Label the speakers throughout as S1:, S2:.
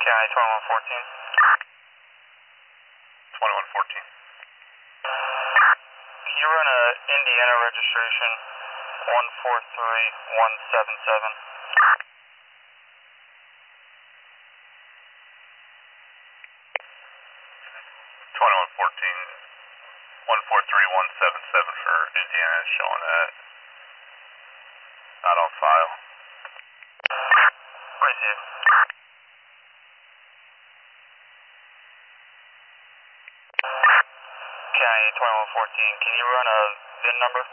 S1: County 2114.
S2: 2114.
S1: Can you run a Indiana registration 143177?
S2: 2114. 143177 for Indiana is showing that. Not on file.
S1: Receive. County 2114, can you run a VIN number?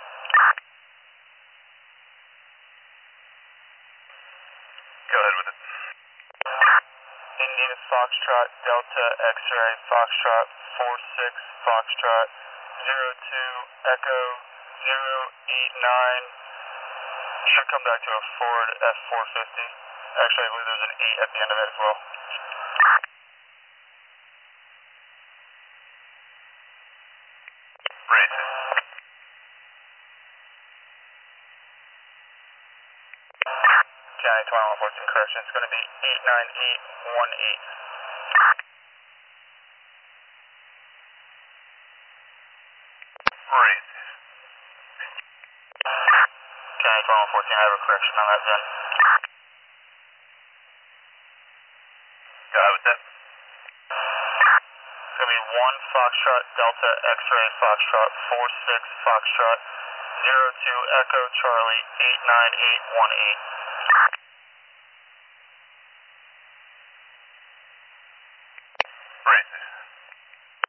S2: Go ahead with it.
S1: Indian Foxtrot Delta X-ray Foxtrot 46 Foxtrot 02 Echo 089. Should come back to a Ford F450. Actually, I believe there's an 8 at the end of it as well.
S2: Racing.
S1: County 2114, correction. It's going to be 89818.
S2: Racing.
S1: County 2114, I have a correction on that VIN.
S2: Go ahead with that.
S1: It's going to be 1 Foxtrot Delta X-ray Foxtrot 46 Foxtrot 02 Echo Charlie 89818.